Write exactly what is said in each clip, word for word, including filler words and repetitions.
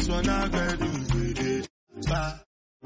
This one I got you with it. Ba.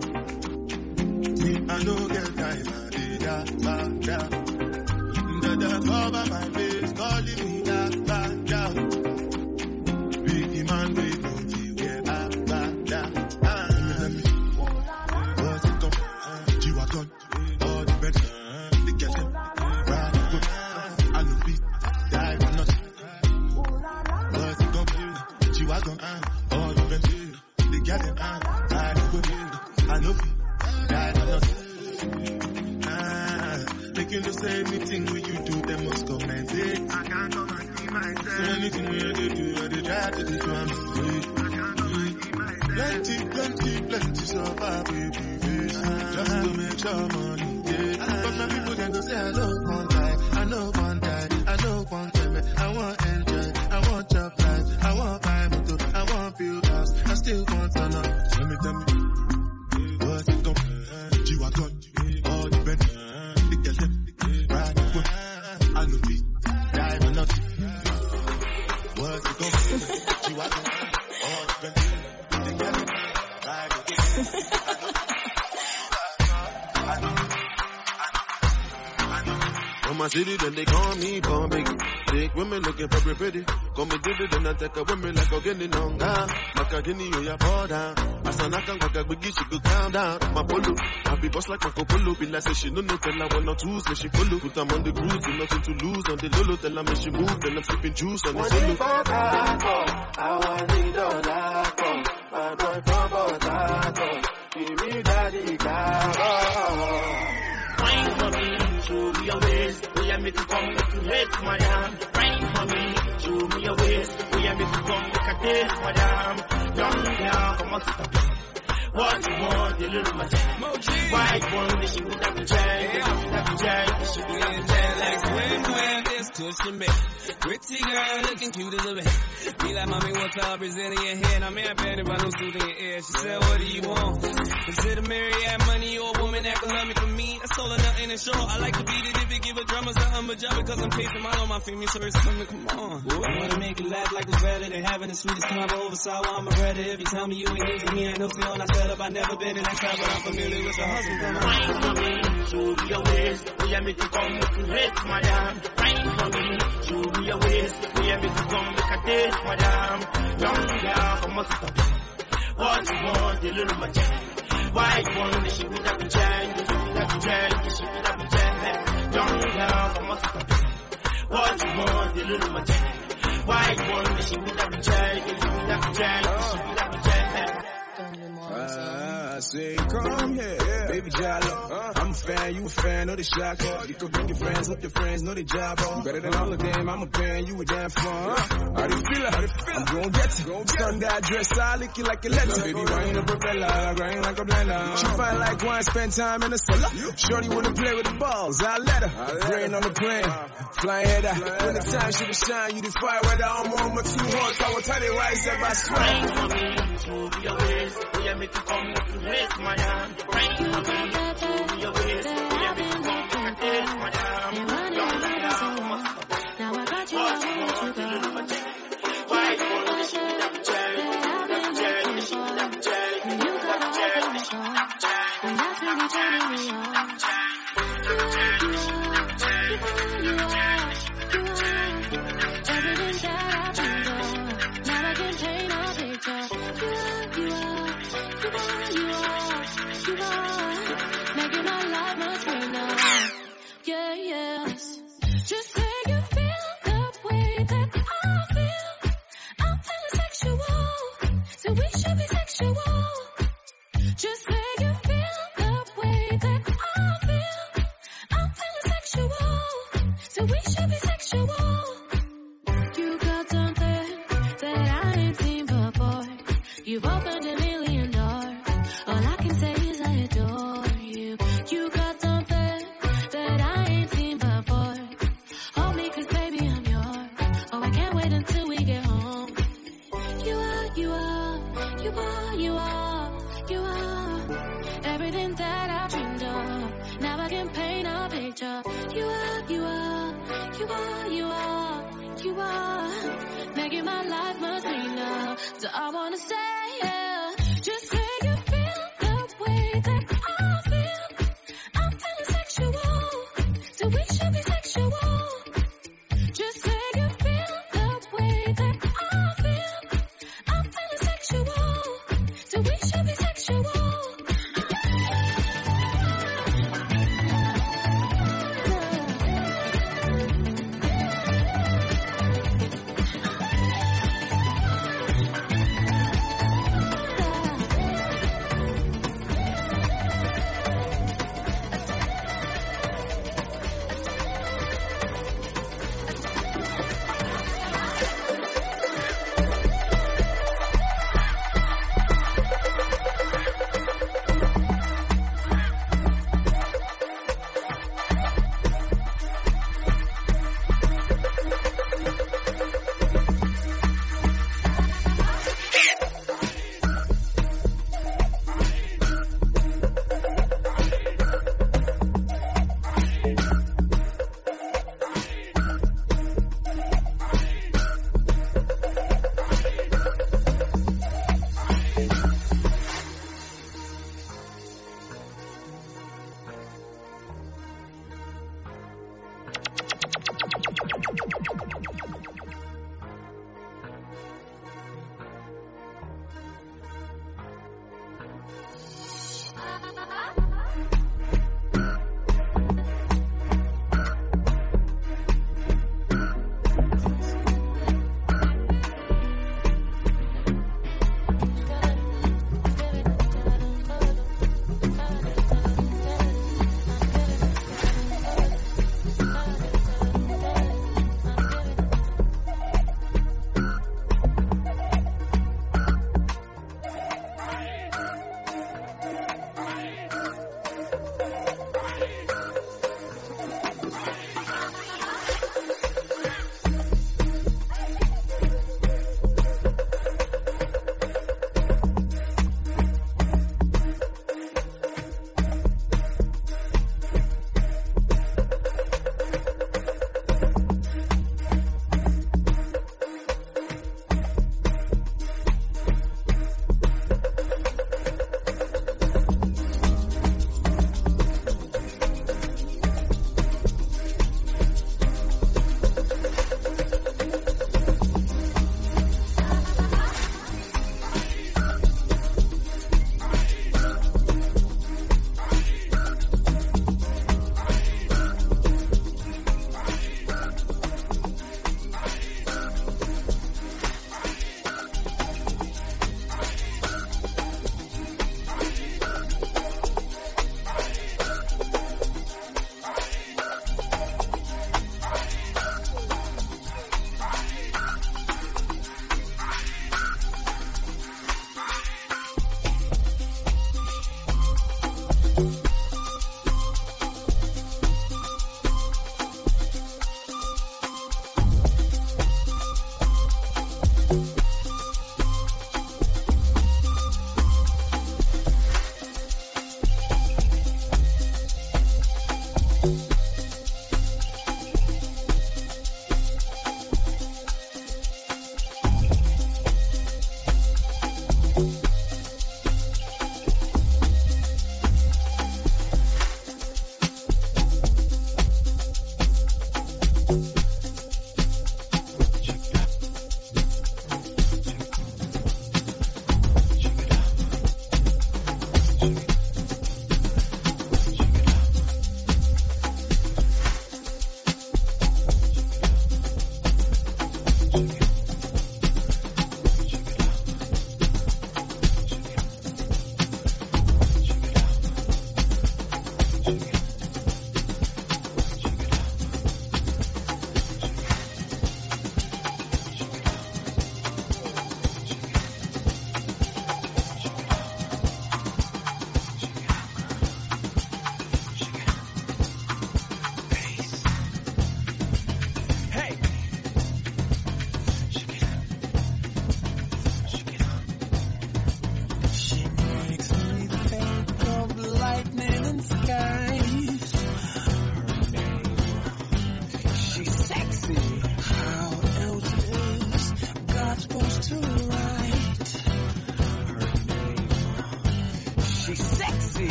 See, I know get time, I did da, ba, da. Da da cover my face, calling me da, ba, da. Big man with no G, where ba, ba, da. Ah, let me, what's it come? G-Wagon, all the beds, the girls, ride, go. I know beat, die, but not. What's it come? G-Wagon, all the beds, the girls, ride, go. I know beat, die, but not. Ah, making the same thing when you do, they must comment it. I can't come and see myself. So anything we do, I do try to do I'm straight. Plenty, plenty, plenty, so far, baby, face. Just to make sure money, yeah. But my people can go say, I know one time, I know one time, I know one time. I want enjoy, I want job life, I want buy motor, I want build house, I still want to know. Tell me, tell me, what's it come? G-Wagon, all the bed, the girls, ride, go. I know beat, die, but not. What's it come? G-Wagon, all the bed. From my city, then they call me Bombay. Big women looking for pretty. Call me Diddy, then I take a women like a getting on down. Makagini, you ya fall down. Asana can go biggie, she go calm down. My polo, I be boss like Marco Polo. Be like, say she no no, tell her one or two, say she follow. Put them on the cruise, with nothing to lose. On the lolo, tell her make she move. Then I'm sipping juice on the solo. I want it all that come. My boy from Bogota, give me daddy car. Wine for me, show me your ways. We are make you come, make you hate, madam. Wine for me, show me your ways. We are make you come, make a taste, madam. Young girl, come on to the place. What you want, you little madam. White one, they should be that jack, they should be that jack, they should be that jack. Like swim, swim, this cushion bed. Pretty girl, looking cute as a bed. Be like, mommy, what's up, Brazilian hair? Now, man, bad about no suit in your ear. She said, what do you want? Is it a married money or a woman that can love me for me? That's all or nothing and short. I like to beat it if it give a drummer something, but job because I'm pacing mine on my female, so it's coming, come on. I wanna make you laugh like it's better than having the sweetest combo over sour. I'm a redder. If you tell me you ain't using me, ain't no feeling I set up. I never been in that crowd, but I'm familiar with the hustle. Wine for me, show me your ways. We are make you come, make you hate, madam. Wine for me, show me your ways. We are make you come, make a taste, madam. Young girl, come on to the place. What you want, you little madam. White one, they should be that jack, they should be that jack, they should be that jack. Young girl, come on to the place. What you want, you little madam. White one, they should be that jack, they should be that jack, they should be that jack. I say, come here, yeah. Baby Jalo. Uh, I'm a fan, you a fan, know the shot. You can bring your friends, hope your friends know the job. Oh. Better than all of them, I'm a fan, you a damn fun. Uh, how do you feel it? How do you feel it? I'm gon' get it. Sunday dress, I lick you like a letter. Baby, wine a propeller, grind like a blender. She fight like wine, spend time in the cellar. Shorty wanna play with the balls, I let her. Rain on the plane, flying header. When the time she was shine, you defy whether I'm on my two horse. I will tell you why I said my swing. For me, show me your ways. We are make you come, make you hate, madam. Rain for me, show me your ways. We are make you come, make you hate, madam. Young girl, now I got you, I want you, girl. Why you want to shoot that jack? That jack, you shoot that jack. You got a jack, and that's really turning me on. You are, you are, you are, everything that I've been done. Now I can paint a picture. You are, you are, you are, you are, you are, making my life much greener. Yeah, yes. Just say you feel the way that I feel. I'm feeling sexual, so we should be sexual. Just say you feel the way that I feel. I'm feeling sexual, so we should be sexual. You got something that I ain't seen before. You've opened a million doors. All I can say is I adore you. You got something that I ain't seen before. Hold me, cause baby I'm yours. Oh, I can't wait until we get home. You are, you are, you are, you are, you are everything that I dreamed of. Now I can paint a picture. You are, you are, you are, you are, you are making my life much greener. Do I wanna stay? Yeah. Just say you feel the way that I feel. I'm feeling sexual, so we should be sexual. Just say you feel the way that I feel. I'm feeling sexual, so we should be sexual.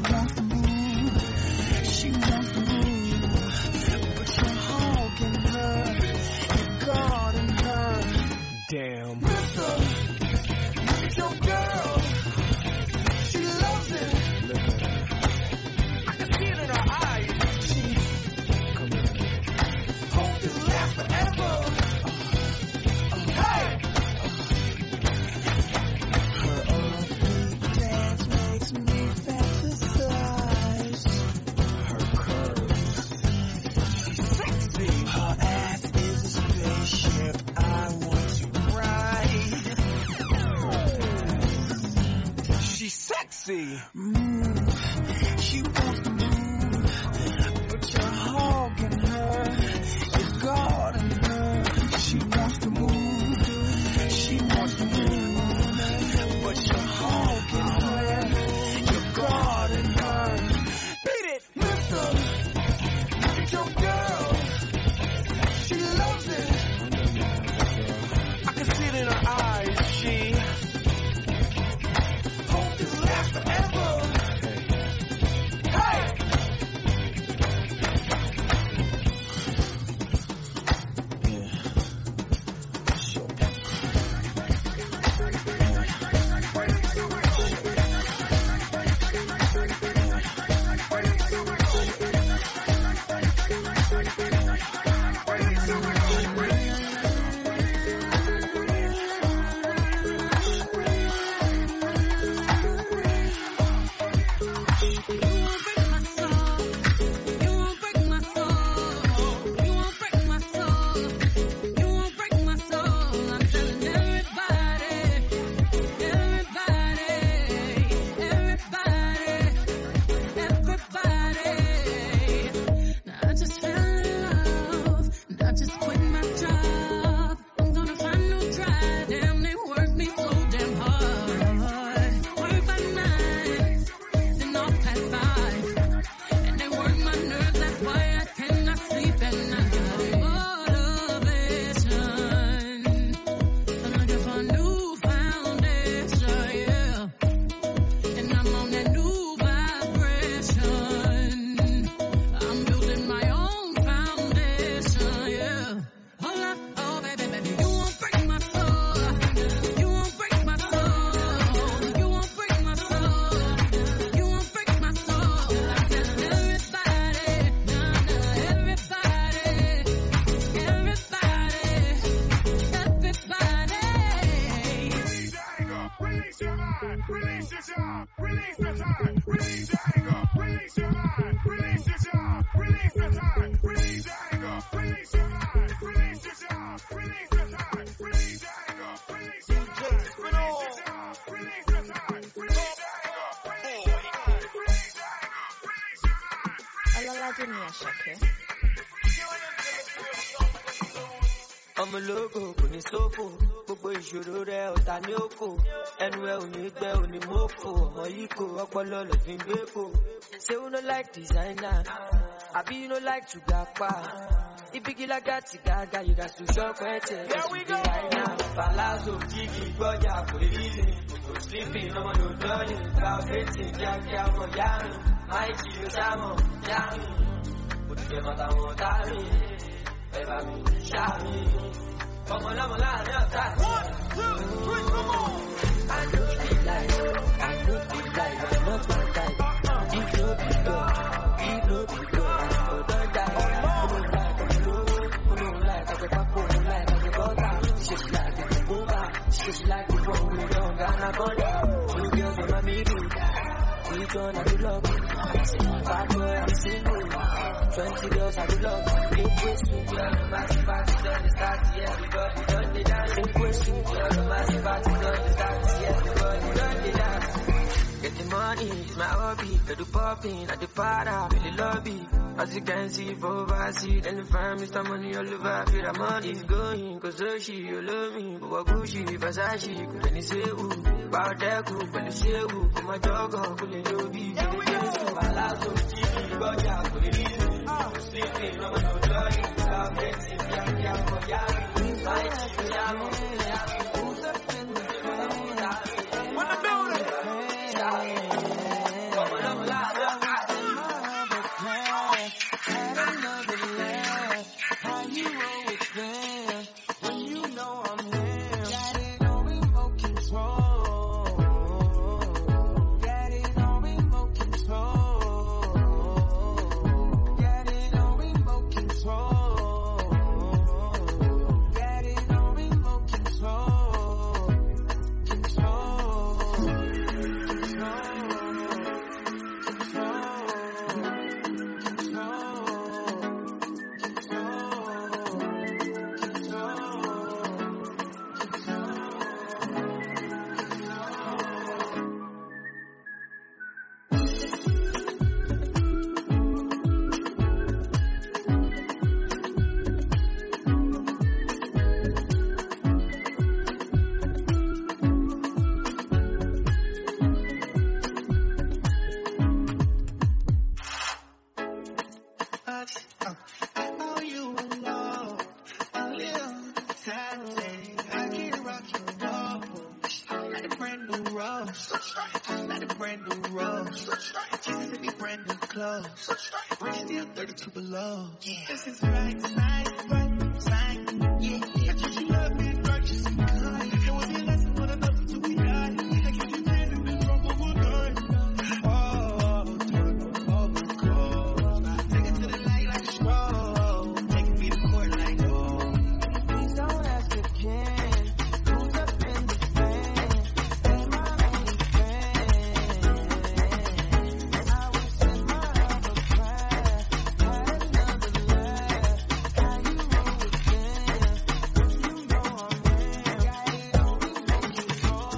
wants to move. She wants to move. But you're hogging her. You're guarding her. Damn. Mister, look at your girl. She loves it. I can see it in her eyes. She hopes this lasts forever. Hey! Her upbeat dance makes me fantasize. Her curves, she's sexy. Her ass is a spaceship I want to ride. She's sexy. Move. She wants to move, but you're hogging her. You're guarding her. She wants to move. She wants to move, but you're hogging her. You're guarding her. Beat it, mister. Look at your girl. She loves it. I can see it in her eyes. She hopes this lasts forever. Hey! Yeah. Sure. ọmọ ológo kò ní sófò gbogbo ìṣòro rẹ ọ̀tá ní òkò ẹnu ẹ ò ní gbẹ ò ní mọ́fò ọmọ yìí kò ọpọlọ lè fi gbé kò ṣé you no like designer àbí you no like to gbapá ibigila gàtì gàgà you gats to shop ẹ̀tẹ̀ ẹ̀sùn designer palazzo jígì gbọ́jà kò lè rí mi kò sleeping ọmọ ló dọ́ọ̀lì gbàgbẹ́tì kíákíá ọmọ yárùn máìkì ló sámọ̀ yárùn òtútù ẹ̀mọ́ta wọn dárìn ẹ̀bà mi ṣáàmì ọmọ lọ́mọ láàrin ọ̀tá. One, two, three, come on! I know the life, I know the life, I'm not my type. If no be God, if no be God, I don't die. I don't like I'm low, I don't like I'm a papo, I don't like I'm a butter. She's like the boomer, she's like the one with young anaconda. You girls on my middle, which one I do love? Bad boy, I'm single. Twenty girls I do love. Eight ways to girl, the massive party done the start, yeah, everybody done the dance. Eight ways to girl, the massive party done the start, yeah, everybody done the dance. Get the money, it's my hobby. I do popping at the para, really lobby. As you can see, for overseas, and the fam, Mister Money all over. Feel the money's going, cause so she, you love me. But Gucci, Versace, couldn't say who. About that group, but the say who. Come my dog, couldn't know be. Get the case to my last one, G, got ya, couldn't be. Sleeping, no no joy. Stop getting young, young, young, young. My G, young, who's up in the building? What the building? Come on, I'm alive. clothes. Still thirty-two below. Yeah. This is right tonight, right tonight. Yeah, yeah. I just you love me, right? Just in kind. There will be a lesson, one another to be right. I keep you dancing in trouble one night. Oh, turn on the cold. Take it to the light like a stroll. Taking me to court like oh. Please don't ask again. Who's up in the fan? They're my only friend. I was in my other class. Had another laugh. How you roll with them? You know I'm real. Got it only make you go.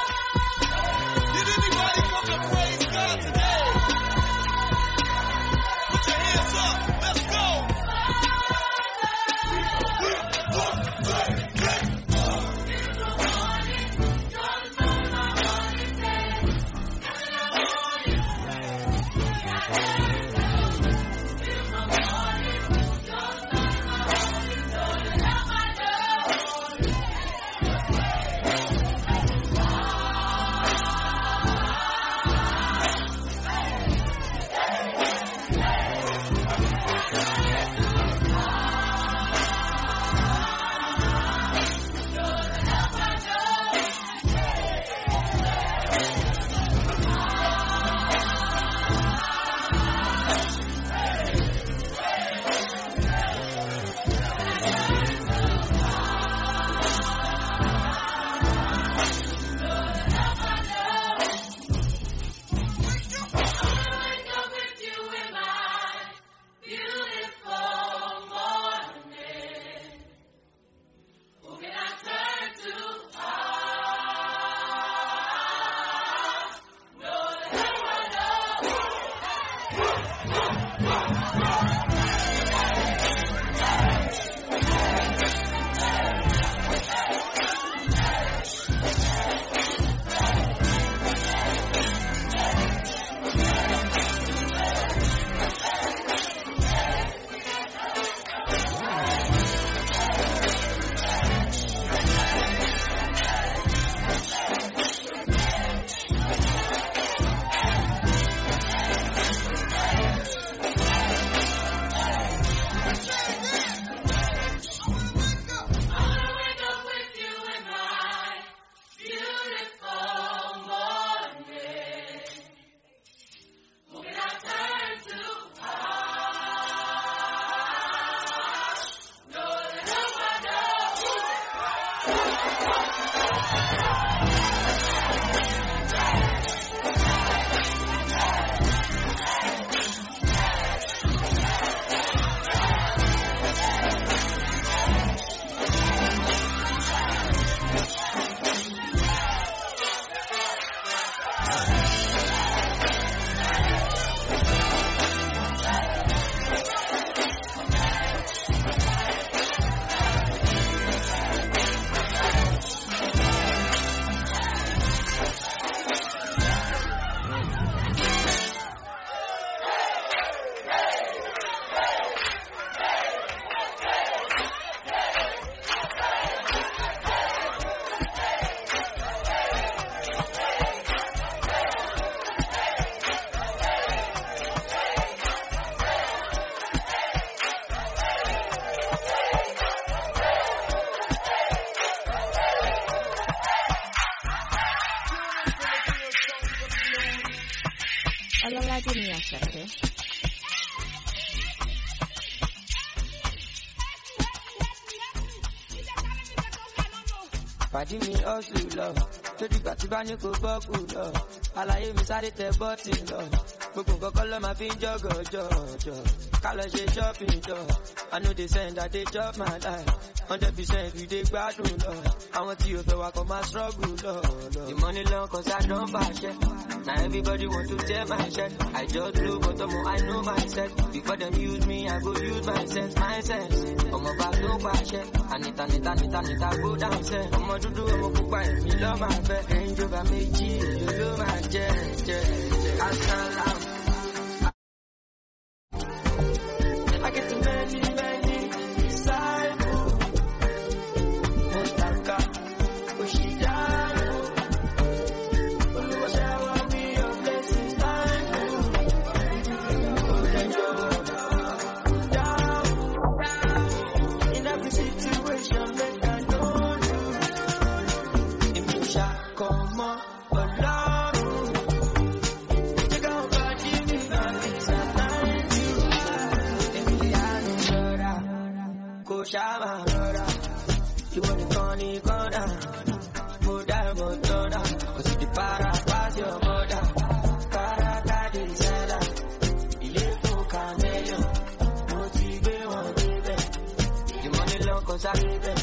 Bọ́lájí ni Àṣàkẹ́. Pàdí mi hustle lọ, tó dìgbà tí bá ní kò bọ́ọ̀kù lọ. Àlàyé mi sáré tẹ bọ́ọ̀tì lọ. Gbogbo nǹkan kọ́ ló máa fi ń jọ́gọ̀ jọ̀jọ̀. Ká lọ ṣe shopping jọ. I know they send that they chop my life. Hundred percent we dey gbádùn lọ. Àwọn tí o fẹ́ wa kọ́ máa struggle lọ. The money long cause I don bàjẹ́. Now everybody want to tell my shit. I just blow but ọmọ I know myself. Before them use me, I go use my sense, my sense. Ọmọ bá tó pàṣẹ. Anita, nita, nita, nita, go down sẹ́. Ọmọ dúdú ọmọ pupa èmi lọ́ máa fẹ́. Range Rover méjì èlò ló máa jẹ́ jẹ́ jẹ́. Asálàm. I get too many, many disciples. Mustaka, Oshidano. Oluwa shower me your blessings, thank you. Olenjo, down, in every situation, make I know you. If you shall come on, alone. Take out body, me, nothing's a thank you. Emiliano, Dora, Koshama, Dora. You want to turn it corner, move that motor down. Cause if the para pass your mother, para kadi sada, ile fun camelo, motive one baby. The money long cause I give it.